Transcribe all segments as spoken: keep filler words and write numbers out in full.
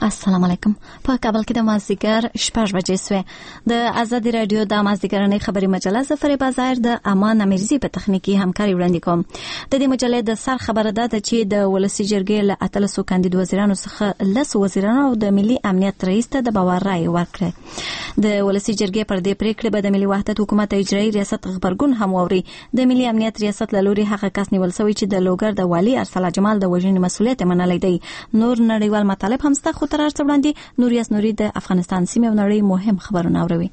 السلام علیکم. په کابل کې د مازدیګر شپږ بجې سوې. د ازادي رادیو د مازدیګرنۍ خبري مجله زفر بازار د امان امیرزی په تخنیکی همکاري وړاندې کوم. د دې مجلې د سر خبره ده چې د ولسی جرګې له اتلسو کاندید وزیرانو څخه لس وزیرانو او د ملي امنیت رئیس ته د باور رائے ورکړه. د ولسی جرګې پر دې پریکړه به د ملي وحدت حکومت اجرایي ریاست خبرګون هم ووري. د ملي امنیت ریاست له لوري هغه کس نیول شوی چې د لوګر د والي ارسلا جمال د وژنې مسؤلیت منلی دی. نور نړیوال مطالب هم ستا خو تر ارڅ وړاندې نوریاس نوري د افغانستان سیمې او نړۍ مهم خبرونه اوروي.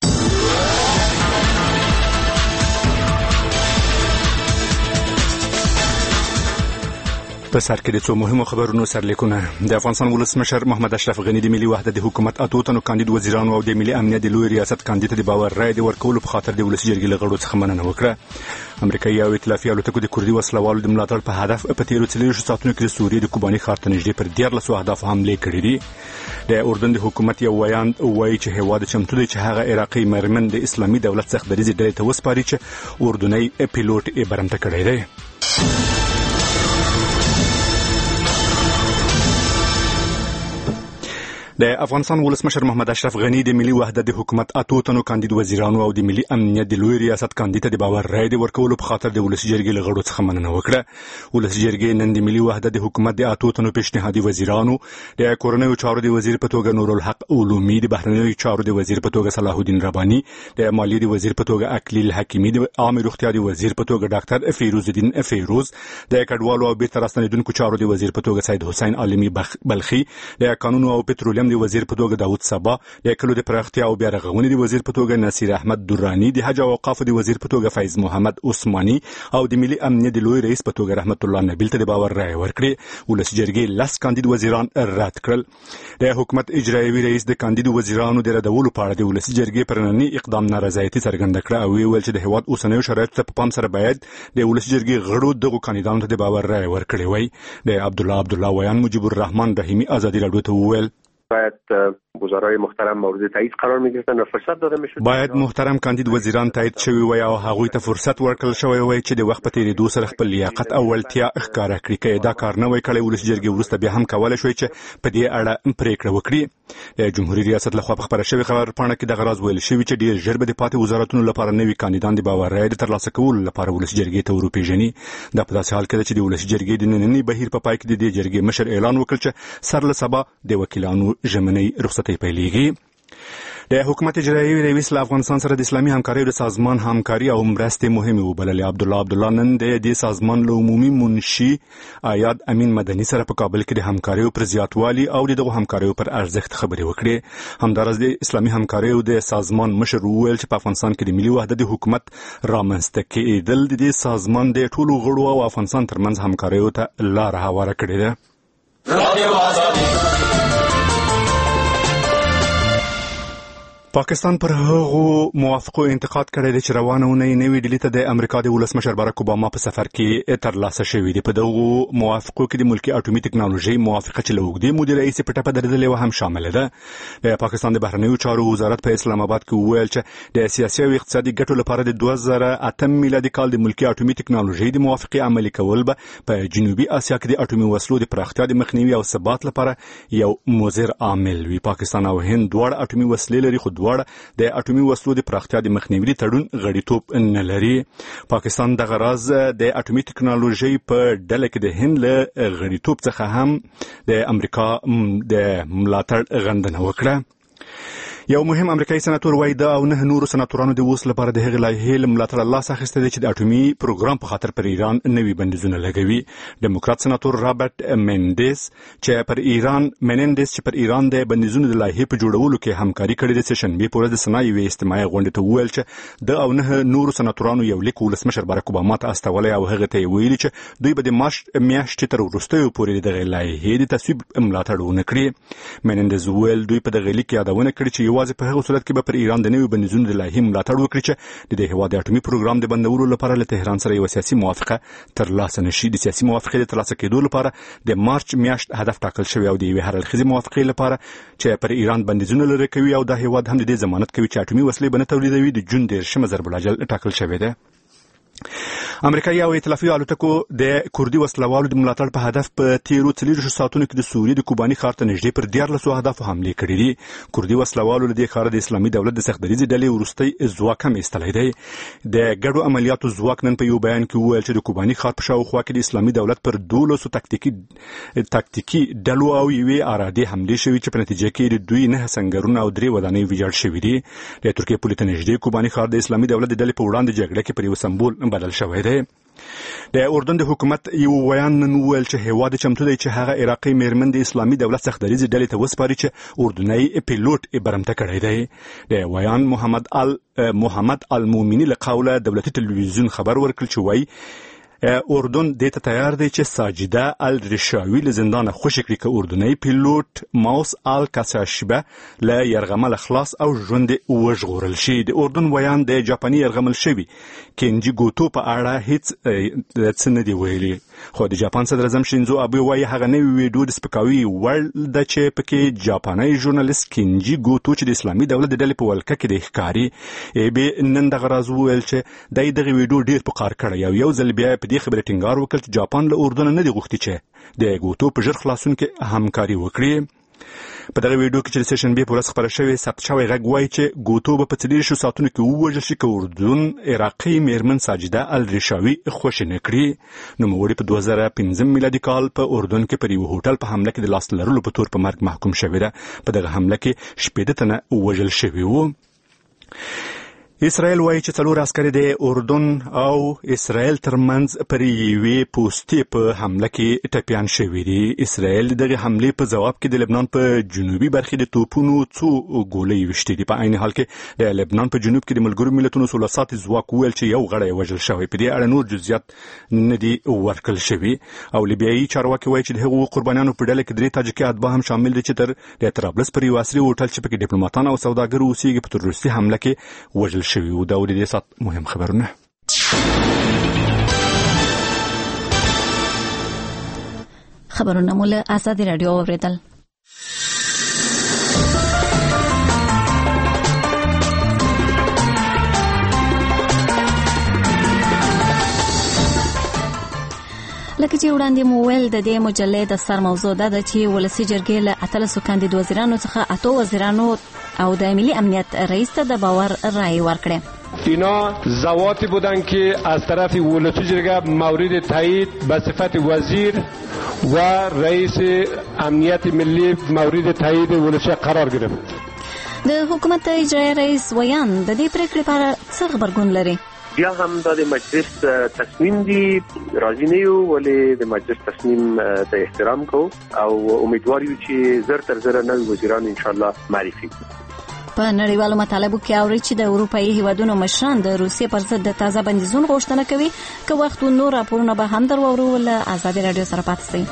په سر کې د څو مهمو خبرونو سرلیکونه. د افغانستان ولسمشر محمد اشرف غنی د ملي وحدت حکومت اتو تنو کاندید وزیرانو او د ملي امنیت د لوی ریاست کاندید د باور رائے د ورکولو په خاطر د ولسی جرګې له غړو څخه مننه وکړه. امریکایي او ائتلافي الوتکو د کوردي وسلوالو د ملاتړ په هدف په تیرو څلورو ساعتونو کې د سوریې د کوباني ښار ته نږدې پر دیارلسو اهدافو حملې کړې دي. د اردن د حکومت یو ویان وایي چې هیواد چمتو دی چې هغه عراقي مرمن د اسلامي دولت څخه د ریزې ډلې ته وسپاري چې اردني پیلوټ یې برمته کړی دی. د افغانستان ولسمشر محمد اشرف غنی د ملي وحدت حکومت اتو تنو کاندید وزیرانو او د ملي امنیت د لوی ریاست کاندید ته د باور رائے د ورکولو په خاطر د ولسی جرګې له غړو څخه مننه وکړه. ولسی جرګې نن د ملي وحدت حکومت د اتو تنو پیشنهادي وزیرانو د کورنیو چارو د وزیر په توګه نور الحق علومي، د بهرنیو چارو د وزیر په توګه صلاح الدین رباني، د مالیې د وزیر په توګه اکلیل حکیمي، د عامه روغتیا د وزیر په توګه ډاکټر فیروز الدین فیروز، د کډوالو او بیرته راستنیدونکو چارو د وزیر په توګه سید حسین عالمي بلخي، د قانون او پټرولیم د وزیر په توګه داوود صبا، د کلو د پراختیا او بیا رغونې د وزیر په توګه نصیر احمد درانی، د حج او اوقاف د وزیر په توګه فیض محمد عثماني او د ملي امنیت د لوی رئیس په توګه رحمت الله نبیل ته د باور رائے ورکړه. ولسی جرګې لس کاندید وزیران رد کړل. د حکومت اجرایي رئیس د کاندید وزیرانو د ردولو په اړه د ولسی جرګې پر نننی اقدام نارضایتي څرګنده کړه او ویل چې د هیواد اوسنیو شرایطو ته په پام سره باید د ولسی جرګې غړو دغه کاندیدانو ته د باور رائے ورکړي وای. د عبد الله عبد الله ویان مجيب الرحمن رحیمی ازادي رادیو ته وویل باید وزرای محترم مورد تایید قرار می‌گرفتن و فرصت داده می‌شد. باید محترم کاندید وزیران تایید شوی وای او هغوی ته فرصت ورکړل شوی وای چې د وخت په تیریدو سره خپل لیاقت او ولتیا ښکاره کړي. که دا کار نه وای کړی ولسی جرګې وروسته بیا هم کولای شوی چې په دې اړه پریکړه وکړي. د جمهوریت ریاست لخوا په خبره شوی خبر پاڼه کې د غراض ویل شوی چې ډیر ژر به د پاتې وزارتونو لپاره نوي کاندیدان د باور رائے ترلاسه کولو لپاره ولسی جرګې ته وروپیژني. دا په داسې حال کې چې د ولسی جرګې د نننی بهیر په پای کې د دې جرګې مشر اعلان وکړ چې سر له سبا د وکیلانو ژمنۍ رخصتۍ پیلېږي. د حکومت اجرایي رئیس له افغانستان سره د اسلامي همکارۍ د سازمان همکاري او مرستې مهمه وبللې. عبد الله عبد الله نن د دې سازمان له عمومي منشي آیاد امین مدني سره په کابل کې د همکارۍ پر زیاتوالي او دغه همکارۍ پر ارزښت خبرې وکړې. همدارس د اسلامي همکارۍ د سازمان مشر وویل چې په افغانستان کې د ملي وحدت حکومت رامنځته کېدل د دې سازمان د ټولو غړو او افغانستان ترمنځ همکاریو ته لار هواره کړې ده. رادیو آزادي پاکستان پر هغو موافقو انتقاد کړی دی چې روانه اونۍ نوې ډیلي ته د امریکا د ولسمشر باراک اوباما په سفر کې ترلاسه شوې دي. په دغو موافقو کې د ملکي اټومي ټکنالوژي موافقه چې له اوږدې مودې راهیسې په ټپه درېدلې وه هم شامله ده. د پاکستان د بهرنیو چارو وزارت په اسلام آباد کې وویل چې د سیاسي او اقتصادي ګټو لپاره د دوه زره اتم میلادي کال د ملکي اټومي ټکنالوژي د موافقې عملي کول به په جنوبي اسیا کې د اټومي وسلو د پراختیا د مخنیوي او ثبات لپاره یو مؤثر عامل وي. پاکستان او هند دواړه اټومي وسلې لري خو دواړه د اټومي وسلو د پراختیا د مخنیوي تړون غړیتوب نه لري. پاکستان د غرض د اټومي ټکنالوژي په ډله کې د هند له غړیتوب څخه هم د امریکا د ملاتړ غندنه وکړه. یو مهم امریکایي سناتور وایي دا او نه نورو سناتورانو د اوس لپاره د هغې لایحې له ملاتړه لاس اخیستی دی چې د اټومي پروګرام په خاطر پر ایران نوي بندیزونه لګوي. ډیموکرات سناتور رابرټ مینډیز چې پر ایران مینډیز چې پر ایران د بندیزونو د لایحې په جوړولو کې همکاري کړې ده سشنبې په ورځ د سنا یوې اجتماعي غونډې ته وویل چې د او نه نورو سناتورانو یو لیک ولسمشر باراک اوباما ته استولی او هغه ته یې ویلي چې دوی به د مارچ میاشتې تر وروستیو پورې د دغې لایحې د تصویب ملاتړ ونه کړي. مینډیز وویل دوی په دغه لیک کې یادونه کړې چې یوازې په هغه صورت کې به پر ایران د نوي بندیزونو د لایحې ملاتړ وکړي چې د دې هېواد د اټومي پروګرام د بندولو لپاره له تهران سره یوه سیاسي موافقه ترلاسه نه شي. د سیاسي موافقې د ترلاسه کېدو لپاره د مارچ میاشت هدف ټاکل شوی او د یوې هراړخیزې موافقې لپاره چې پر ایران بندیزونه لرې کوي او دا هېواد هم د دې ضمانت کوي چې اټومي وسلې به نه تولیدوي د جون دېرشمه ضرب الاجل ټاکل شوی دی. امریکایي او ائتلافي الوتکو د کوردي وسلوالو د ملاتړ په هدف په تیرو څلور ساعتونو کې د سوریې د کوباني ښار ته نږدې پر دیارلسو اهدافو حملې کړې دي. کوردي وسلوالو له دې ښاره د اسلامي دولت د سختدریځې ډلې وروستی ځواک هم ایستلی دی. د ګډو عملیاتو ځواک نن په یو بیان کې وویل چې د کوباني ښار په شاوخوا کې د اسلامي دولت پر دولسو تکتیکي تکتیکي ډلو او یوې ارادې حملې شوي چې په نتیجه کې د دوی نه سنګرونه او درې ودانۍ ویجاړ شوي دي. د ترکیې پولې ته نږدې کوباني ښار د اسلامي دولت د ډلې په وړاندې جګړه کې پر یو سمبول بدل شوی دی. د اردن د حکومت یو ویان نن وویل چې هیواد چمتو دی چې هغه عراقي میرمن د اسلامي دولت سختدریځې ډلې ته وسپاري چې اردني پیلوټ یې برمته کړی دی. د ویان محمد ال محمد المومني له قوله دولتي تلویزیون خبر ورکړ چې وایي اردن دې ته تیار دی چې ساجده الرشاوي له زندانه خوشي کړي که اردني پیلوټ ماوس ال کاساشبه له یرغمل خلاص او ژوند وژغورل شي. د اردن ویان د جاپاني یرغمل شوي کینجی ګوتو په اړه هیڅ څه نه دی ویلي، خو د جاپان صدر اعظم شینزو آبه وایي هغه نوی ویډیو د سپکاوي وړ ده چې پکې جاپاني ژورنالیست کینجی ګوتو چې د اسلامي دولت د ډلې په ولکه کې د ښکاري به نن دغه راز وویل چې دای دغه ویډیو ډیر په قار کړی او یو ځل بیا په دې خبره ټینګار وکړ چې جاپان له اردن نه دی غوښتي چې د ګوتو په ژر خلاصون کې همکاري وکړي. په دغه ویډیو کې چې د سیشن بي په ورځ خبره شوې ثبت شوی غږ وایي چې ګوتو به په څلور ساعتونو کې ووژل شي که اردن عراقي میرمن ساجده الرشاوي خوشي نه کړي. نوموړي په دوه زره پنځم میلادي کال په اردن کې پر یو هوټل په حمله کې د لاس لرلو په تور په مرګ محکوم شوې ده. په دغه حمله کې شپېته تنه ووژل شوي وو. اسرائیل وایي چې څلور عسکر د اردن او اسرائیل ترمنځ پر یوې پوستې په حمله کې ټپیان شوي دي. اسرائیل دغه حملې په جواب کې د لبنان په جنوبي برخې د توپونو څو ګولۍ وشتې دي. په عین حال کې د لبنان په جنوب کې د ملګرو ملتونو ثلث ساعت ځواک وویل چې یو غړی وژل شوی. په دې اړه نور جزئیات نه دي ورکړل شوي او لیبیایي چارواکي وایي چې د هغو قربانیانو په ډله کې درې تاجکي اتباع هم شامل دي چې تر د طرابلس پر یو عصري هوټل چې پکې ډیپلوماتان او سوداګر اوسېږي په تروریستي حمله کې وژل شوي وو. دا ولې دې سات مهم خبرونه. خبرونه مو له آزادي رادیو اوریدل. لکه چې وړاندې مو ویل د دې مجلې د سر موضوع ده چې ولسی جرګې له اتلسو کاندید وزیرانو څخه اتو وزیرانو او د ملي امنیت رئیس ته د باور رای ورکړه. اینا ضواتی بودن که از طرف ولسی جرگه مورد تایید به صفت وزیر و رئیس امنیت ملی مورد تایید ولسی قرار گرفت. د حکومت اجرایی رئیس ویان د دې پریکړې لپاره څه خبرګون لري؟ بیا هم د مجلس تصمیم دی راضی نه یو ولې د مجلس تصمیم ته احترام کو او امیدوار یو چې زر تر زر نوي وزیران ان شاء الله معرفي. په نړیوالو مطالبو کې اوري چې د اروپאי هیوادونو مشران د روسیې پر ضد د تازه بندیزونو غوښتنه کوي. که وخت نور راپورونه به هم درورو ول آزادي رادیو سره پاتې شئ.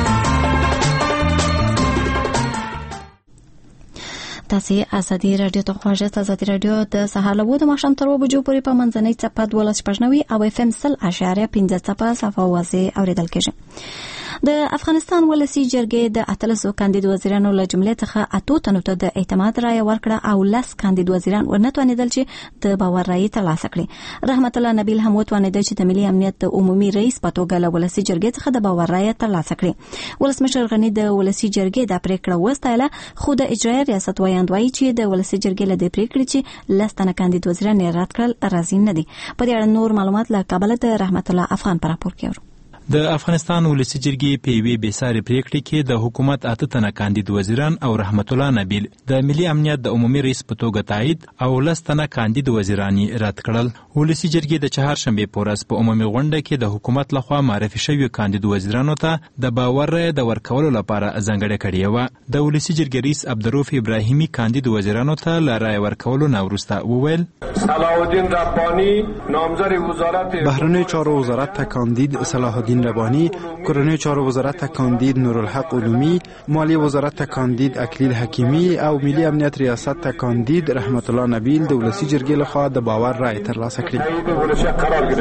تاسو آزادي رادیو ته خواږه. آزادي رادیو د سهار له وو د ماښام تر وو بجو پورې په منځنۍ څپه دولس پښنوي او اف ام سل اشاریه پنځه څپه صفه وازه اوریدل کېږي. د افغانستان ولسی جرګې د اتلسو کاندید وزیرانو له جملې څخه اتو تنو ته د اعتماد رای ورکړه او لس کاندید وزیران ورنتوانیدل چې د باور رای ترلاسه کړي. رحمت الله نبیل هم وتوانیدل چې د ملي امنیت د عمومي رئیس په توګه له ولسی جرګې څخه د باور رای ترلاسه کړي. ولسمشر غنی د ولسی جرګې د پریکړه وستایله، خو د اجرایي ریاست وایاند وایي چې د ولسی جرګې له دې پریکړې چې لس تنه کاندید وزیران یې رد کړل راضي نه دي. په دې اړه نور معلومات له کابل د رحمت الله افغان پر راپور کوي. د افغانستان ولسی جرګې په یوې بېسارې پریکړې کې د حکومت اته تنه کاندید وزیران او رحمت الله نبیل د ملي امنیت د عمومي رئیس په توګه تایید او لس تنه کاندید وزیران رد کړل. ولسی جرګې د چهارشنبې په ورځ په عمومي غونډه کې د حکومت لخوا معرفي شوي کاندید وزیرانو ته د باور رای د ورکولو لپاره ځانګړې کړې وه. د ولسی جرګې رئیس عبدالرؤف ابراهیمي کاندید وزیرانو ته له رای ورکولو نه وروسته وویل: صلاح الدین ربانی نامزد وزارت بهرنی چارو وزارت ته کاندید صلاح الدین ربانی، کورنی چارو وزارت ته کاندید نورالحق علومی، مالی وزارت ته کاندید اکلیل حکیمی او ملي امنیت ریاست ته کاندید رحمت الله نبیل د ولسی جرګې لخوا د باور رای ترلاسه کړي.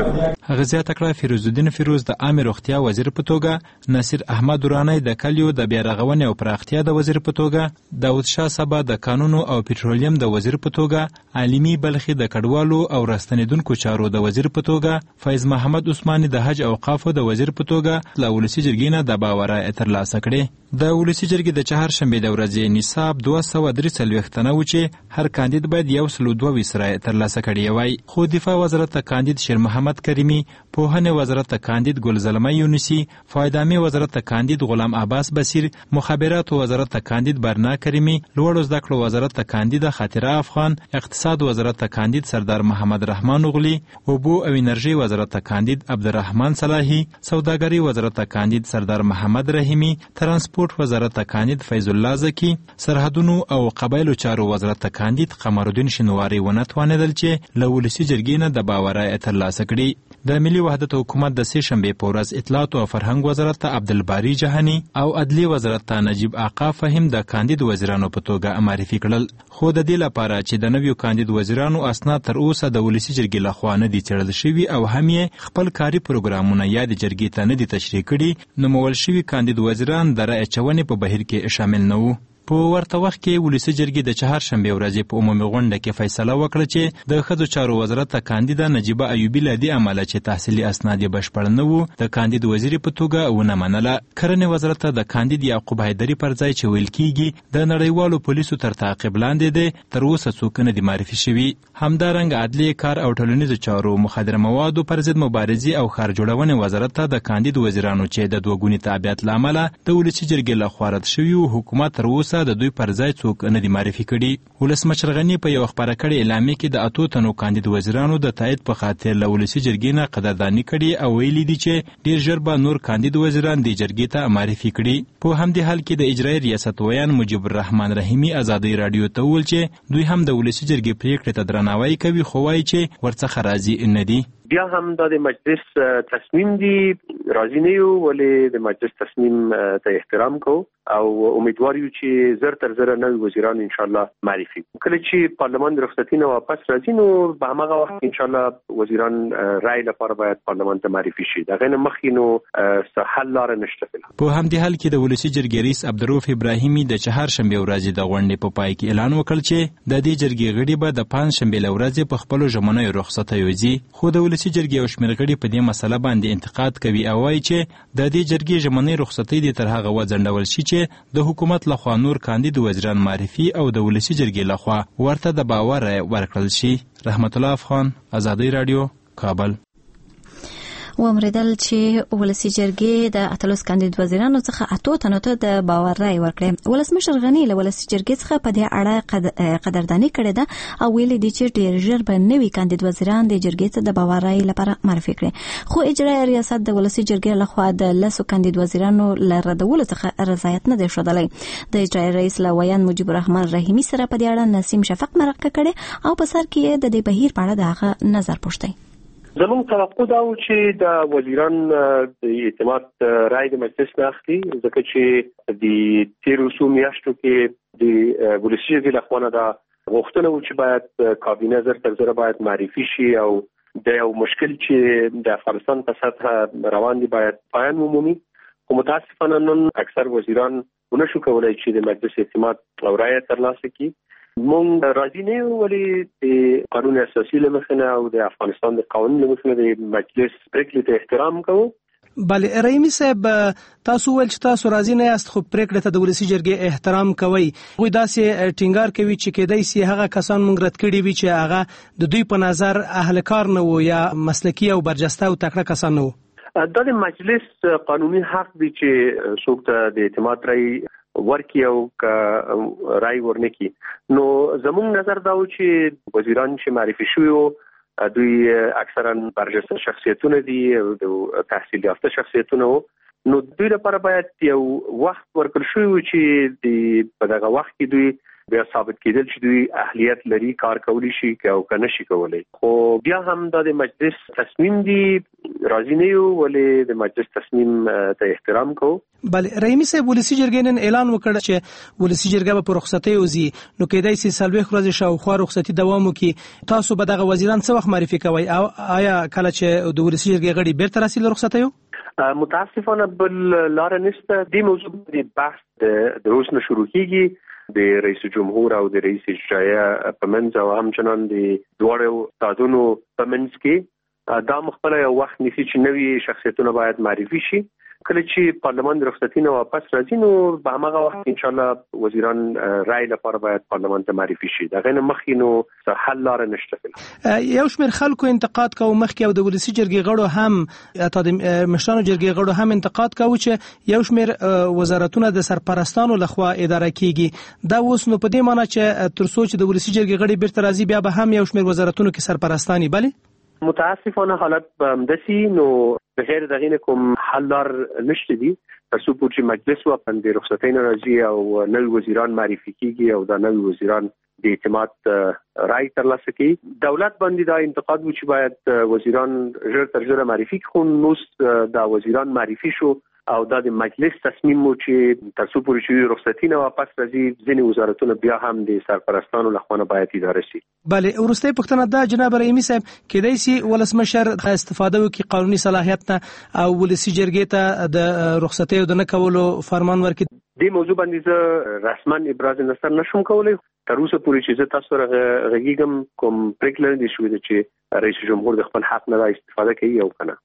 هغه زیاته کړه فیروز الدین فیروز د عامه روغتیا وزیر په توګه، نصیر احمد درانی د کلیو د بیارغونې او پراختیا د وزیر په توګه، داود شاه سبا د قانونو او پټرولیم د وزیر په توګه، عالمی بلخي د کډوالو او راستنیدونکو چارو د وزیر په توګه، فیض محمد عثماني د حج او اوقافو د وزیر په توګه له ولسی جرګې نه د باورای ترلاسه کړي. د ولسی جرګې د چهارشنبې د ورځې نصاب دوه سوه درې څلوېښت تنه و چې هر کاندید باید یو سل دوه ویس رای ترلاسه کړي وای. خو دفاع وزارت ته کاندید شیر محمد کریمی، پوهنې وزارت ته کاندید ګلزلمه یونسی، فایدامي وزارت ته کاندید غلام عباس بصیر، مخابرات وزارت ته کاندید برنا کریمی، لوړو زده کړو وزارت ته کاندید خاطره افغان، اقتصاد وزارت ته کاندید سردار محمد رحمان اغلی، اوبو او انرژي وزارت ته کاندید عبدالرحمن صلاحی، سوداګري وزارت ته کاندید سردار محمد رحیمی، ترانسپورت وزارت ته کاندید فیض الله زکی، سرحدونو او قبایلو چارو وزارت ته کاندید قمرالدین شنواری ونه توانېدل چې له ولسي جرګې نه د باورای ترلاسه کړي. د ملي وحدت حکومت د سې شنبې په ورځ اطلاعات او فرهنګ وزارت ته عبدالباری جهانی او عدلیې وزارت ته نجیب آقا فهیم د کاندید وزیرانو په توګه معرفي کړل. خو د دې لپاره چې د نویو کاندید وزیرانو اسناد تر اوسه د ولسي جرګې لخوا نه دي څېړل شوي او هم یې خپل کاري پروګرامونه یا د جرګې ته نه دي تشریح کړي، نومول شوي کاندید وزیران د رایې اچونې په بهیر کې شامل نه وو. په ورته وخت کې ولسي جرګې د چهارشنبې ورځې په عمومي غونډه کې فیصله وکړه چې د ښځو چارو وزارت ته کاندیده نجیبه ایوبي له دې امله چې تحصیلي اسناد یې بشپړ نه وو د کاندید وزیر په توګه ونه منله. کرنې وزارت ته د کاندید یعقوب حیدري پر ځای چې ویل کېږي د نړیوالو پولیسو تر تعقیب لاندې دی، تر اوسه څوک نه دي معرفي شوي. همدارنګه عدلیې، کار او ټولنیزو چارو، مخدره موادو پر ضد مبارزې او ښار جوړونې وزارت ته د کاندید وزیرانو چې د دوه ګوني تابعیت له امله د ولسي جرګې لخوا رد شوي وو، حکومت تر اوسه د دوی پر ځای څوک نه دي معرفي کړي. ولسمشر غني په یو خبره کړې اعلامیه کې د اتو تنو کاندید وزیرانو د تایید په خاطر له ولسي جرګې نه قدرداني کړې او ویلي دي چې ډیر ژر به نور کاندید وزیران د جرګې ته معرفي کړي. په همدې حال کې د اجرایي ریاست ویان مجیب الرحمن رحیمی ازادي رادیو ته وویل چې دوی هم د ولسي جرګې پریکړې ته درناوی کوي، خو وایي چې ورڅخه راضي نه دي. بیا هم د مجلس تصمیم دی راضی نه یو، ولې د مجلس تصمیم ته احترام کو او امیدوار یو چې زر تر زر نوي وزیران ان شاء الله معرفي. کله چې پارلمان رخصتي نه واپس راځي نو په هغه وخت ان شاء الله وزیران رای لپاره باید پارلمان ته معرفي شي. دا غنه مخینو حل لار نشته. په همدې حال کې د ولسي جرګې رئیس عبدالرؤف ابراهیمي د چهارشنبې ورځې د غونډې په پای کې اعلان وکړ چې د دې جرګې غړي به د پنځشنبې له ورځې په خپلو ژمنیو رخصتیو ځي. خو د ولسي جرګې او شمېر غړي په دې مسله باندې انتقاد کوي او وایي چې د دې جرګې ژمنۍ رخصتۍ دې تر هغه وځنډول شي چې د حکومت لخوا نور کاندید وزیران معرفي او د ولسي جرګې لخوا ورته د باور ورکړل شي. رحمت الله افغان، ازادي رادیو، کابل. ومریدل چې ولسی جرګې د اتلس کاندید وزیرانو څخه اتو تنو ته د باور رای ورکړي. ولسمشر غنی له ولسی جرګې څخه په دې اړه قدردانی کړې ده او ویل دي چې ډیر ژر به نوي کاندید وزیران د جرګې ته د باور رای لپاره معرفي کړي. خو اجرایي ریاست د ولسی جرګې لخوا د لسو کاندید وزیرانو له ردولو څخه رضایت نه دی ښودلی. د اجرایي رئیس لویان مجیب الرحمن رحیمی سره په دې اړه نسیم شفق مرکه کړي او په سر کې د دې بهیر په اړه د هغه نظر پوښتنه. زموږ توقع دا و چې د وزیران د اعتماد رای د مجلس نه اخلي، ځکه چې د تیرو څو میاشتو کې د ولسي جرګې لخوا نه دا غوښتنه و چې باید کابینه زر تر زره باید معرفي شي او د یو مشکل چې د افغانستان په سطح روان دی باید پایان ومومي. خو متاسفانه نن اکثر وزیران ونشو کولای چې د مجلس اعتماد او رای ترلاسه کړي. مونږ راضي نه یو، ولې د قانون اساسي له مخې نه او د افغانستان د قانون له مخې نه د مجلس پریکړې ته احترام کوو. بله رحیمي صاحب، تاسو ول چې تاسو راضي نه یاست خو پریکړه ته د ولسي جرګې احترام کوي. خو داسې ټینګار کوي چې کېدای شي هغه کسان مونږ رد کړي وي چې هغه د دوی په نظر اهل کار نه وو یا مسلکي او برجسته او تکړه کسان نه وو. دا د مجلس قانوني حق دی چې څوک ته د اعتماد رای ورکی او رای ورنکی. نو زموږ نظر دا و چې وزیران چې معرفي شوي وو دوی اکثرا برجسته شخصیتونه دي او د تحصیل یافته شخصیتونه وو، نو دوی لپاره باید یو وخت ورکړل شوی و چې د په دغه وخت کې دوی بیا ثابت کېدل چې دوی اهلیت لري کار کولی شي او کنه شي کولای. خو بیا هم د مجلس تصمیم دی راځي نه یو ولې د مجلس تصمیم ته احترام کوو. بله رحیمي صاحب ولسی جرګې نن اعلان وکړ چې ولسی جرګه په رخصتۍ وزي نو کېدای شي سلويخ ورځې شاوخوا رخصتي دوام وکړي. تاسو به دغه وزیران څه وخت معرفي کوئ او آیا کله چې د ولسی جرګې غړي بیرته راسي له رخصتیو؟ متاسفانه بل لار نشته. د موضوع د بحث د روز نه شروع کیږي د رئیس جمهور او د رئیس اجرایه په منځ او همچنان د دوړو استادونو په منځ کې دا مخبره یو وخت نشي چې نوي شخصیتونه باید معرفي شي. کله چې پارلمان د رخصتۍ نه واپس راځي نو به هغه وخت ان شاء الله وزیران رای لپاره باید پارلمان ته معرفي شي. دا غینه مخکې نو حل لار نشته. یو شمېر خلکو انتقاد کوي مخکې او د ولسی جرګې غړو هم اته د مشرانو جرګې غړو هم انتقاد کوي چې یو شمېر وزارتونه د سرپرستانو لخوا اداره کیږي. دا اوس نو په دې معنی چې تر څو چې د ولسی جرګې غړي بیرته راځي بیا به هم یو شمېر وزارتونو کې سرپرستانی بلی متاسفانه حالت به همداسي نو بغیر دغه کوم حل لار نشته دي تر څو چې مجلس واپس د رخصتۍ نه راځي او نوي وزیران معرفي کیږي او دا نوي وزیران د اعتماد رائے ترلاسه کوي. دولت باندې دا انتقاد و چې باید وزیران ژر تر ژره معرفي کړي. نو دا وزیران معرفي شو او دا د مجلس تصمیم مو چې تر څو پورې چې رخصتۍ نه واپس راځي ځینې وزارتونه بیا هم د سرپرستانو لخوا نه باید اداره شي. بله ورسته پښتنه دا جناب رحیمي صاحب کېدای شي ولسمشر استفاده وکړي قانوني صلاحیت نه او ولسی جرګې ته د رخصتۍ د نه کولو فرمان ورکړي. د موضوع باندې زه رسما ابراز نظر نشم کولای. تر اوسه پورې چې زه تاسو سره غږیږم کوم پریکړه دي شوې چې رئیس جمهور د خپل حق نه استفاده کوي او کنه.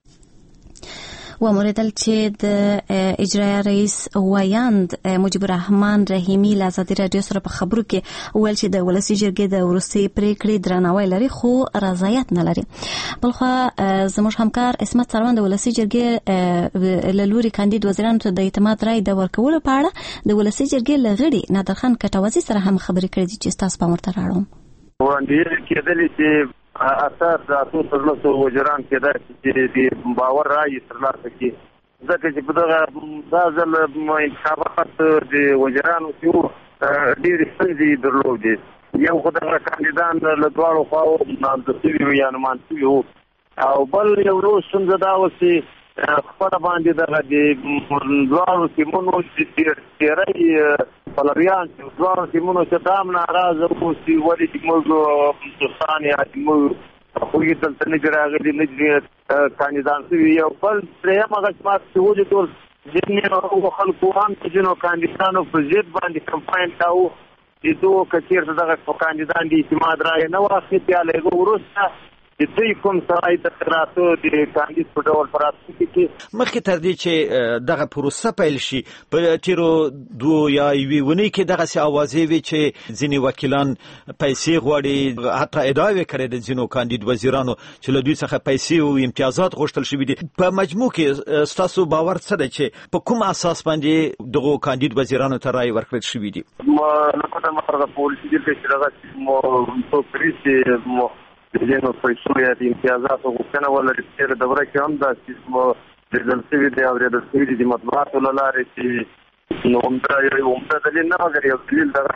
و موردل چې د اجرایه رئیس وایاند مجيب الرحمن رحیمی له ازادي رادیو سره په خبرو کې ویل چې د ولسی جرګې د ورستي پریکړې درناوی لري خو رضایت نه لري. بلخو زموږ همکار اسمت سروان د ولسی جرګې له لوري کاندید وزیرانو ته د اعتماد رای د ورکولو په اړه د ولسی جرګې لغړي نادرخان کټوازی سره هم خبرې کړې دي چې تاسو په مرته راړم. وړاندې کېدلې چې اثر د تاسو ترلاسه وزیران کېدای چې د باور رائے ترلاسه کړي. ځکه چې په دغه ځل انتخابات د وزیرانو چې ډېر ستونزې درلودې. یو خو دغه کاندیدان له دواړو خواو نامزد شوي یا نوماند شوي او بل یو روز ستونزه دا وه چې خپله باندې دغه د دواړو ټیمونو چې ډېری پلویان چې دواړو ټیمونو چې دا هم ناراضه وو چې ولې چې موږ دوستان یا چې موږ خو دلته نه دي راغلي نه دي کاندیدان شوي. یو بل درېیم هغه شمات چې و د ټول ځینې خلکو هم چې ځینو کاندیدانو په ضد باندې کمپاین کاوه چې دو که چېرته دغه کاندیدان د اعتماد رایې نه واخلي بیا له هغه وروسته چې دوی کوم سړی د تراتو د کاندید په ډول پراتونکي کې مخکې تر دې چې دغه پروسه پیل شي په تیرو دوه یا یوې ونې کې دغسې اوازې وي چې ځینې وکیلان پیسې غواړي حتی ادعاوې کړې د ځینو کاندید وزیرانو چې له دوی څخه پیسې او امتیازات غوښتل شوي دي. په مجموع کې ستاسو باور څه دی چې په کوم اساس باندې دغو کاندید وزیرانو ته رایې ورکړل شوي دي؟ لکه د مرغه پولیسي جرګې چې دغه مو په پریسې مو د ځینو پیسو یا د امتیازاتو غوښتنه ولري چې د دوره کې هم داسې مو لیدل شوي دي اورېدل شوي دي د مطبوعاتو له لارې چې نو همدا یو عمده دلیل نه مګر یو دلیل دغه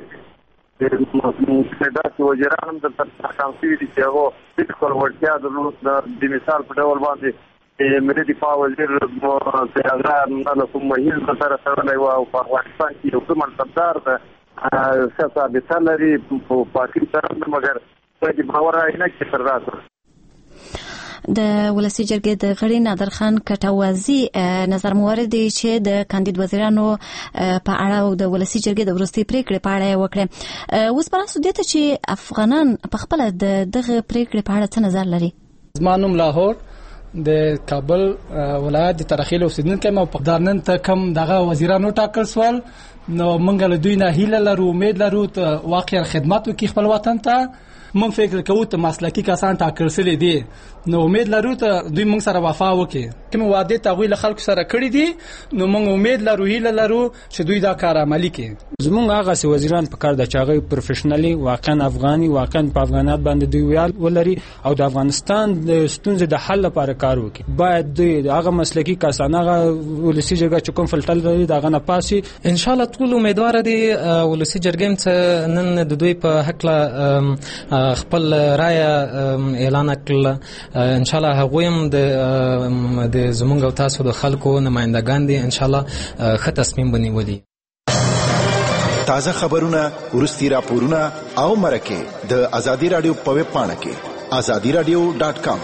چې داسې وزیران هم دلته ټاکل شوي دي چې هغو فکر وړتیا درلود د مثال په ډول باندې ملي دفاع وزیر چې هغه له کوم مهیز سره تړلی و او په افغانستان کې یو څه منصبدار ده ښه ثابته لري په پارټي سره مګر د باور نه کې تر راځي. د ولسی جرګې د غړي نادرخان کټوازی نظر مورد دی چې د کاندید وزیرانو په اړه او د ولسی جرګې د ورستي پریکړې په اړه وکړه. اوس پر اساس دته چې افغانان په خپل د دغه پریکړې په اړه څه نظر لري؟ زمانوم لاهور د کابل ولایت د ترخیل اوسیدونکو مو په دارنن ته کم دغه وزیرانو ټاکل سوال نو موږ له دوی نه هیله لرو امید لرو ته واقعا خدمت وکړي خپل وطن ته. مونږ فکر کوو ته مسلکي کسان ټاکل شوي دي نو امید لرو ته دوی مونږ سره وفا وکړي کوم وعده ته غوي له خلکو سره کړی دي نو مونږ امید لرو هیله لرو چې دوی دا کار عملي کړي. زمونږ هغه سي وزیران په کار د چاغي پروفیشنلی واقعا افغاني واقعا په افغانات باندې دوی ویال ولري او د افغانستان د ستونزې د حل لپاره کار وکړي. باید دوی هغه مسلکي کسان هغه ولسی جرګه چې کوم فلټل لري دغه نه پاسي. ان شاء الله ټول امیدوار دي ولسی جرګه څخه نن د دوی په حق له خپل رائے اعلان کړل. ان شاء الله هغه هم د د زمونږ او تاسو د خلکو نمائندگان دي ان شاء الله ښه تصمیم بنیولي. تازه خبرونه ورستي راپورونه او مرکه د ازادي رادیو په ویب پاڼه کې azadi radio dot com.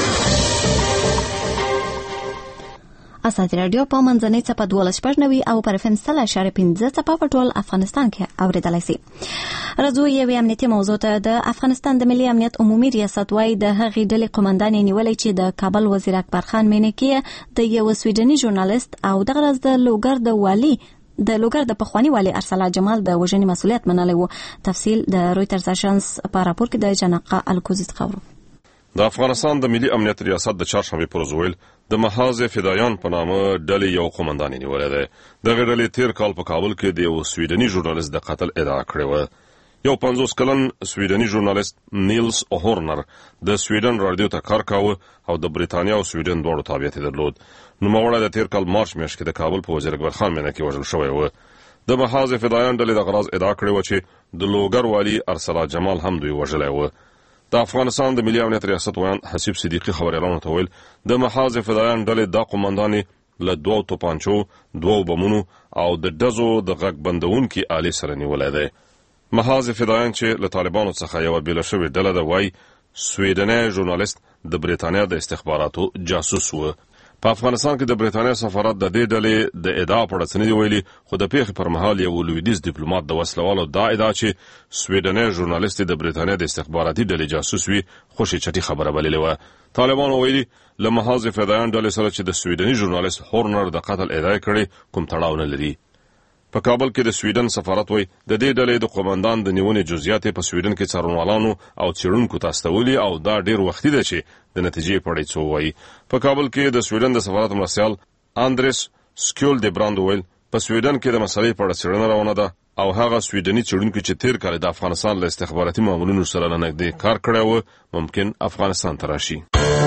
ازادي رادیو په منځنۍ څپه دولس شپږ او پر اف ام سل اشاره پنځه څپه په ټول افغانستان کې اوریدلای شي. راځو یو امنیتي موضوع ته. د افغانستان د ملي امنیت عمومي ریاست وايي د هغې ډلې قومندان نیولې چې د کابل وزیر اکبر خان مینکي د یو سویډني ژورنالیست او دغه ورځ د لوګر د والي د لوګر د پخوانی والي ارسلا جمال د وژنې مسؤلیت منلی و. تفصیل د رويټرز اژانس په راپور کې د جنقه الکوزي خبرو. د افغانستان د ملي امنیت ریاست د چهارشنبه پر ورځ ویل د محاذ فدایان په نامه ډلې یو قومندان نیولې ده. دغه ډلې تیر کال په کابل کې د یو سویډني ژورنالیست د قتل ادعا کړې و. یو پنځوس کلن سویډني ژورنالیست نیلز هورنر د سویډن رادیو ته کار کاوه او د بریتانیا او سویډن دواړو تابعیت درلود. نوموړی د تیر کال مارچ میاشت کې د کابل په وزیر اکبر خان مینکي وژل شوی و. د محاذ فدایان ډلې د غراض ادعا کړې و چې د لوګر والي ارسلا جمال هم دوی وژلی و. د افغانستان د ملي امنیت ریاست ویان حسیب صدیقي خبريالانو ته ویل د محاذ فدایان ډلې د قومنداني له دوو توپانچو دوو بمونو او د دزو د غږ بندونکي آلې سره نیولای دی. محاذ فدایان چې له طالبانو څخه یو بیل شوی ډله ده وای سویډنی ژورنالیست د بریتانیا د استخباراتو جاسوس و. په افغانستان کې د بریتانیا سفارت د دې ډلې د ادعا په اړه څه نه دی ویلي، خو د پیښې پر مهال یو لویدیځ ډیپلوماټ د وسلوالو دا ادعا چې سویډنی ژورنالیست د بریتانیا د استخباراتي ډلې جاسوس وي خوشي چټي خبره بللې وه. طالبانو ویلي له محاذ فدایان ډلې سره چې د سویډني ژورنالیست هورنر د قتل ادعا کړې کوم تړاو نه لري. په کابل کې د سویډن سفارت وای د دې ډلې د قومندان د نیونې جزئیات په سویډن کې څارنوالانو او څېړونکو ته استولي او دا ډیر وختي ده چې د نتیجې په اړه څه وایي. په کابل کې د سویډن د سفارت مرستیال اندریس سکیول د براند ویل په سویډن کې د مسلې په اړه څېړنه روانه ده او هغه سویډني څېړونکي چې تیر کال د افغانستان له استخباراتي مامورینو سره نږدې کار کړی و ممکن افغانستان ته راشي.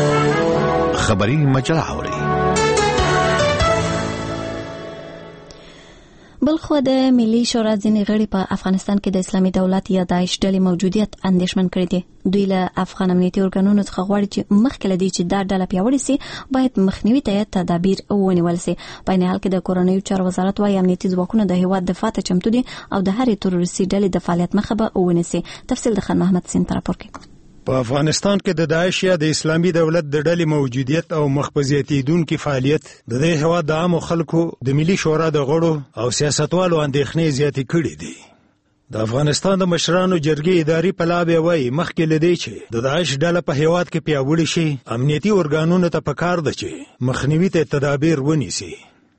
خبري مجله اوري. بلخو د ملي شورا ځینې غړي په افغانستان کې د اسلامي دولت یا داعش ډلې موجودیت اندېښمن کړی دي. دوی له افغان امنیتي ارګانونو څخه غواړي چې مخکې لدی چې دا ډله پیاوړې سي باید مخنیوي ته تدابیر ونیول سي. په عین حال کې د کورنیو چارو وزارت وايي امنیتي ځواکونه د هیواد دفاع ته چمتو دي او د هرې تروریستي ډلې د فعالیت مخه به ونیسي. تفصیل د خان محمد سین پر راپور کې. په افغانستان کې د داعش یا د اسلامي دولت د ډلې موجودیت او مخبزیتیدونکو فعالیت د دې هوا د عامو خلکو د ملي شورا د غړو او سیاستوالو اندېښنې زیاتې کړې دي. د افغانستان د مشرانو جرګې اداري پلاوی وایي مخکې لدی چې د داعش ډله په هیواد کې پیاوړې شي امنیتي ارګانونو ته پکار ده چې مخنیوي ته تدابیر ونیسي.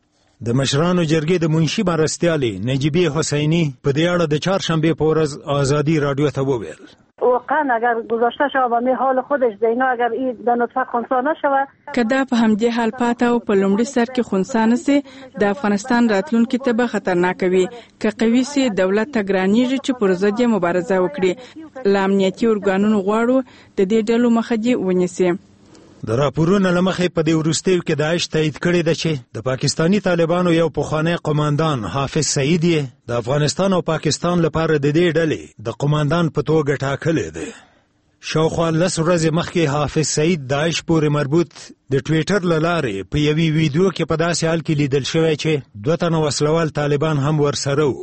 د مشرانو جرګې د منشي مرستیالي نجیبی حسینی په دې اړه د چهارشنبه په ورځ ازادي رادیو ته وویل واقعا اگر گذاشته شود به حال خودش دینا اگر این د نطفه خنثی نشود کدا په همدې حال پاته او په لومړي سر کې خنثی نسي د افغانستان راتلونکي ته به خطرناک وي. که قوي سي دولت ته ګرانیږي چې پر ضد مبارزه وکړي. لا امنیتي ارګانونو غواړو د دې ډلو مخه دې ونیسي. د راپورونو لمخې په دې وروستیو کې داعش تایید کړی ده چې د پاکستانی طالبانو یو پخوانی قومندان حافظ سعید یې د افغانستان او پاکستان لپاره د دې ډلې د قومندان په توګه ټاکلی دی. شاوخوا لس ورځې مخکې حافظ سعید داعش پورې مربوط د ټویټر له لارې په یوې ویډیو کې په داسې حال کې لیدل شوی چې دوه تنه وسلوال طالبان هم ورسره وو.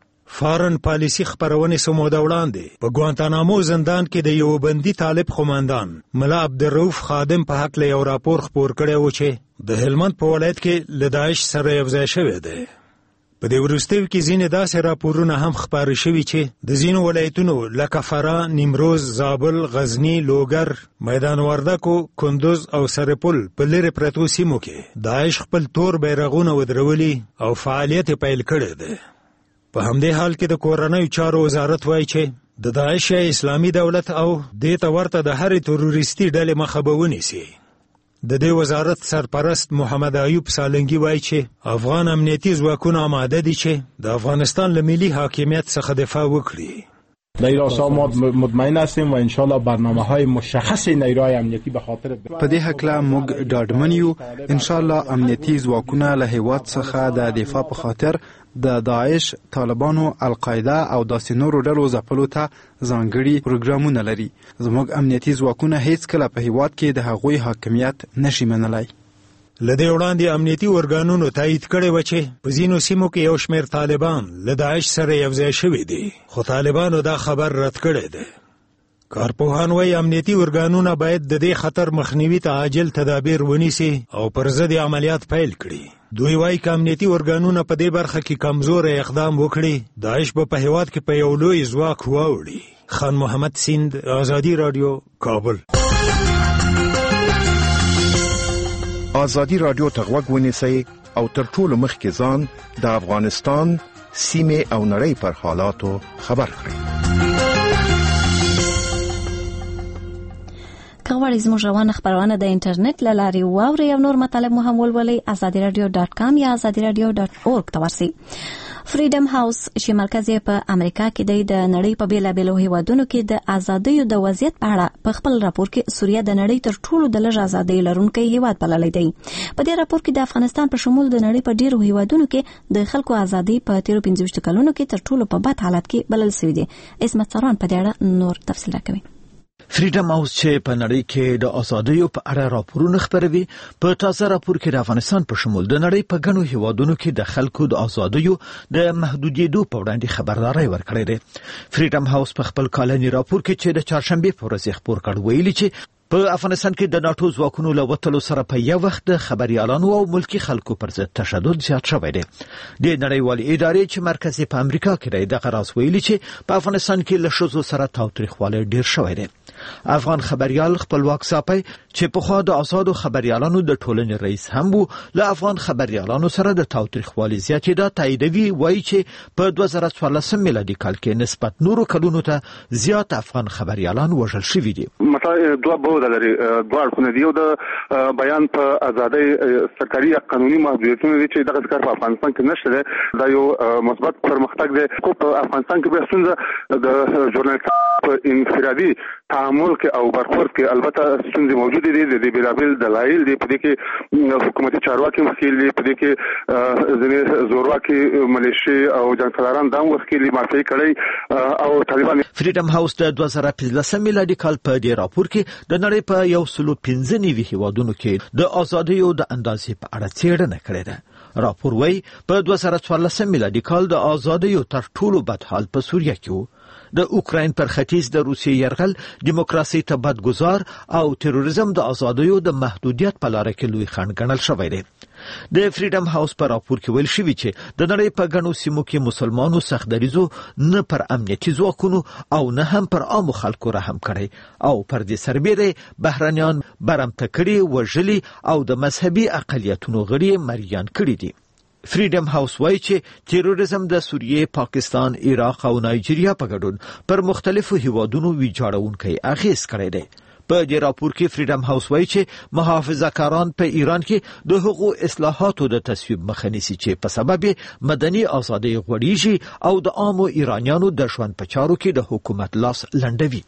فارن پالیسی خبرونه سموده وړاندې په ګوانتانامو زندان کې د یو بندي طالب قومندان ملا عبدالرؤف خادم په حق له یو راپور خپور کړی و چې د هلمند په ولایت کې له داعش سره یوځای شوی دی. په دې وروستیو کې ځینې داسې راپورونه هم خپاره شوي چې د ځینو ولایتونو لکه فراه، نیمروز، زابل، غزني، لوګر، میدان وردګو، کندوز او سرپل په لرې پرتو سیمو کې داعش خپل تور بیرغونه ودرولي او فعالیت پیل کړی دی. په همدې حال کې د کورنیو چارو وزارت وایي چې د داعش اسلامي دولت او د ته ورته د هرې تروریستي ډلې مخه به ونیسي. د دې وزارت سرپرست محمد ایوب سالنګي وایي چې افغان امنیتي ځواکونه آماده دي چې د افغانستان له ملي حاکمیت څخه دفاع وکړي. در این راستا ما مطمئن هستیم و انشالله برنامه‌های مشخص نیروهای امنیتی به خاطر په دې حکله موږ ډاډمن یو انشالله امنیتي ځواکونه له هیواد څخه د دفاع په خاطر د داعش، طالبانو، القاعده او داسې نورو ډلو ځپلو ته ځانګړي پروګرامونه لري. زموږ امنیتي ځواکونه هیڅ کله په هیواد کې د هغوی حاکمیت نشي منلای. لدې وړاندې امنیتي ارګانونو تایید کړی و چې په ځینو سیمو کې یو شمېر طالبان له داعش سره یوځای شوي دي، خو طالبانو دا خبر رد کړی دی. کارپوهان وایي امنیتي ارګانونه باید د دې خطر مخنیوي ته عاجل تدابیر ونیسي او پر ضد عملیات پیل کړي. دوی وایي که امنیتي ارګانونه په دې برخه کې کمزوری اقدام وکړي، داعش به په هیواد کې په یو لوی ځواک واوړي. خان محمد سیند، آزادي رادیو، کابل. آزادي رادیو ته غوږ ونیسئ او تر ټولو مخکې ځان د افغانستان سیمې او نړۍ پر حالاتو خبر کړئ. که غواړئ زموږ روانه خبرونه د انټرنیټ له لارې واورئ او نور مطالب مو هم ولولئ، ازادي رادیو ډاټ کام یا ازادي رادیو ډاټ اورګ ته ورسئ. فریډم هاوس چې مرکز یې په امریکا کې دی، د نړۍ په بیلابیلو هیوادونو کې د ازادیو د وضعیت په اړه په خپل راپور کې سوریه د نړۍ تر ټولو د لږ ازادۍ لرونکی هیواد بللی دی. په دې راپور کې د افغانستان په شمول د نړۍ په ډیرو هیوادونو کې د خلکو ازادي په تیرو پنځه ویشت کلونو کې تر ټولو په بد حالت کې بلل شوې دي. اسمت سران په دې اړه نور تفصیل راکوي. فریډم هاوس چې په نړۍ کې د ازادیو په اړه راپورونه خپروي، په تازه راپور کې د افغانستان په شمول د نړۍ په ګڼو هیوادونو کې د خلکو د ازادیو د محدودیدو په وړاندې خبرداري ورکړې ده. فریډم هاوس په خپل کالني راپور کې چې د چهارشنبه په ورځ خبر کړ ویلي چې په افغانستان کې د ناتو ځواکونو له وټلو سره په یو وخت د خبريالانو او ملکی خلکو پر ضد تشدد زیات شوی دی. د نړیوال ادارې چې مرکز په امریکا کې دی د قراس ویلي چې په افغانستان کې له شذو سره تاوتریخوالی ډیر شوی دی. افغان خبريال خپلواک صاحب چې په خوا د آزادو خبريالانو د ټولنې رئیس هم وو، له افغان خبريالانو سره د تاوتریخوالي زیاتېدا تاییدوي، وایي چې په دوه زره څوارلس میلادي کال کې نسبت نورو کلونو ته زیات افغان خبريالان وژل شوي دي. دوه لري دوه اړخونه دي. د بیان په ازادۍ سرکاري قانوني محدودیتونه دي چې دغه ذکر په افغانستان کې نشته ده. دا یو مثبت پرمختګ دی. خو په افغانستان کې به څنګه د ژورنالیست په انفرادي تعامل کې او برخورد کې البته څنګه موجود دي. د دې بلابل دلایل دي، په دې کې حکومتي چارواکي مسئول دي، په دې کې ځینې زورواکي ملیشي او جنګسالاران دا وسکلي مافي کړي او طالبان. فریډم هاوس د دوه زره پنځلس میلادي کال په دې راپور کې د نړۍ په یو سلو پنځه نوي هیوادونو کې د ازادیو د اندازې په اړه څېړنه کړې ده. راپور وايي په دوه زره څوارلس میلادي کال د ازادیو تر ټولو بد حال په سوریه کې و. د اوکراین پر ختیځ د روسیې یرغل، دیموکراسي ته بدګزار او تروریزم د ازادیو د محدودیت په لار کې لوی خنډ ګڼل شوی دی. د فریډم هاوس په راپور کې ویل شوی چې د نړۍ په ګڼو سیمو کې مسلمانانو سخت دریزو نه پر امنیتي ځواکونو او نه هم پر عامو خلکو رحم کړی او پر دې سربېره بهرنیان برمته کړي، وژلي او د مذهبي اقلیتونو غړي مریان کړي دي. فریډم هاوس وایي چې تروریزم د سوریې، پاکستان، عراق او نایجیریا په ګډون پر مختلفو هیوادونو ویجاړونکی اغیز کړی دی. په دې راپور کې فریډم هاوس وایي چې محافظه‌کاران په ایران کې د حقوقو اصلاحاتو د تصویب مخه نیسي چې په سبب مدني ازادۍ غوړیږي او د عامو ایرانیانو د ژوند په چارو کې د حکومت لاس لنډوي.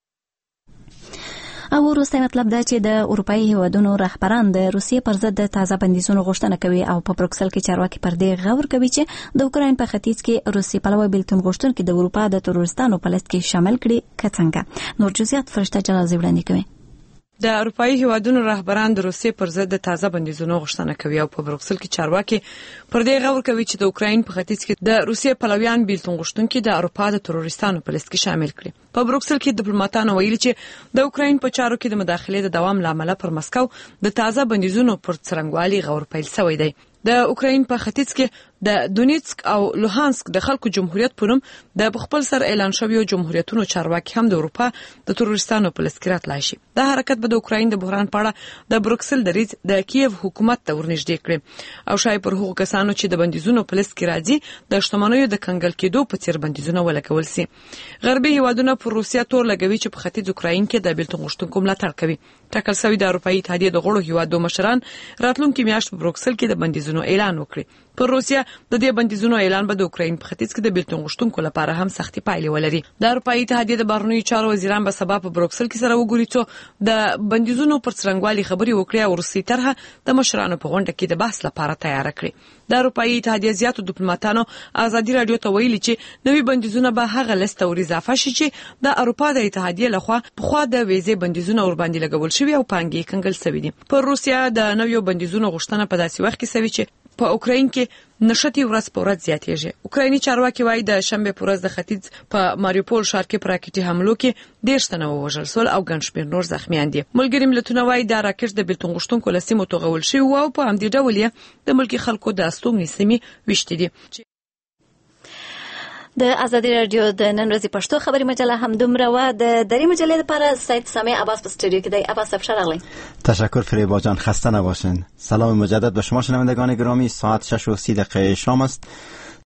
او وروسته مطلب دا چې د اروپאי هیوادونو رهبران د روسیې پر ضد د تازه بندیزونو غوښتنه کوي او په بروکسل کې چارواکي پر دې غور کوي چې د اوکراین په ختیځ کې روسي پلوه بیلتون غوښتونکي د اروپا د تروریستانو په لست کې شامل کړي که څنګه. نور جزئیات فرشته جلال وړاندې کوي. د اروپאי هیوادونو رهبران د روسیې پر ضد د تازه بندیزونو غوښتنه کوي او په بروکسل کې چارواکي پر دې غور کوي چې د اوکراین په ختیځ کې د روسیې پلویان بیلتون غوښتونکي د اروپا د تروریستانو په لست کې شامل کړي. په بروکسل کې ډیپلوماټانو ویلي چې د اوکراین په چارو کې د مداخلې د دوام لامل پر مسکو د تازه بندیزونو پر څرنګوالي غور پیل شوی دی. د اوکراین په ختیځ کې د دونیتسک او لوهانسک د خلکو جمهوریت په نوم د خپل سر اعلان شوی جمهوریتونو چارواکي هم د اروپا د تروریستانو په لسکرات لاشي. دا حرکت به د اوکراین د بحران په اړه د بروکسل دریځ د کیف حکومت ته ورنږدې کړي او شاید پر هغو کسانو چې د بندیزونو په لست کې راځي د شتمنیو د کنګل کېدو په څیر بندیزونه ولګول سي. غربي هیوادونه پر روسیا تور لګوي چې په ختیځ اوکراین کې د بیلتون غوښتونکو ملاتړ کوي. ټاکل شوی د اروپאי اتحادیې د غړو هیوادو مشران راتلونکي میاشت په بروکسل کې د بندیزونو اعلان وکړي. پر روسیا د دې بندیزونو اعلان به د اوکراین په ختیځ کې د بیلتون غوښتونکو لپاره هم سختي پایلې ولري. د اروپאי اتحادیې د بهرنیو چارو وزیران به سبا په بروکسل کې سره وګوري چې د بندیزونو پر څرنګوالي خبري وکړي او روسي طرحه د مشرانو په غونډه کې د بحث لپاره تیار کړي. د اروپאי اتحادیې زیاتو ډیپلوماټانو ازادي رادیو ته ویلي چې نوي بندیزونه به هغه لست او اضافه شي چې د اروپا د اتحادیې لخوا په خوا د ویزې بندیزونه ور باندې لګول شوی او پانګې کنګل شوی دي. پر روسیا د نویو بندیزونو غوښتنه په داسې وخت کې شوی چې په اوکراین کې نشټي ورځ په ورځ زیاتېږي. اوکرایني چارواکي وایي د شنبه په ورځ د ختیځ په ماریوپول ښار کې پر راکټي حملو کې ډېر تنه ووژل شول او ګڼ شمېر نور زخمیان دي. ملګري ملتونه وایي دا راکټ د بیلتون غوښتونکو له سیمو توغول شوی او په همدې ډول یې د ملکي خلکو د استوګنې سیمې ویشتې دي. د ازادي رادیو د نن ورځې پښتو خبري مجله هم دومره و. د دری مجله لپاره سید سامع عباس په استودیو کې دی. عباس افشار اغلی. تشکر فریبا جان، خسته نباشین. سلام مجدد به شما شنوندگان گرامی. ساعت شش و سی دقیقه شام است.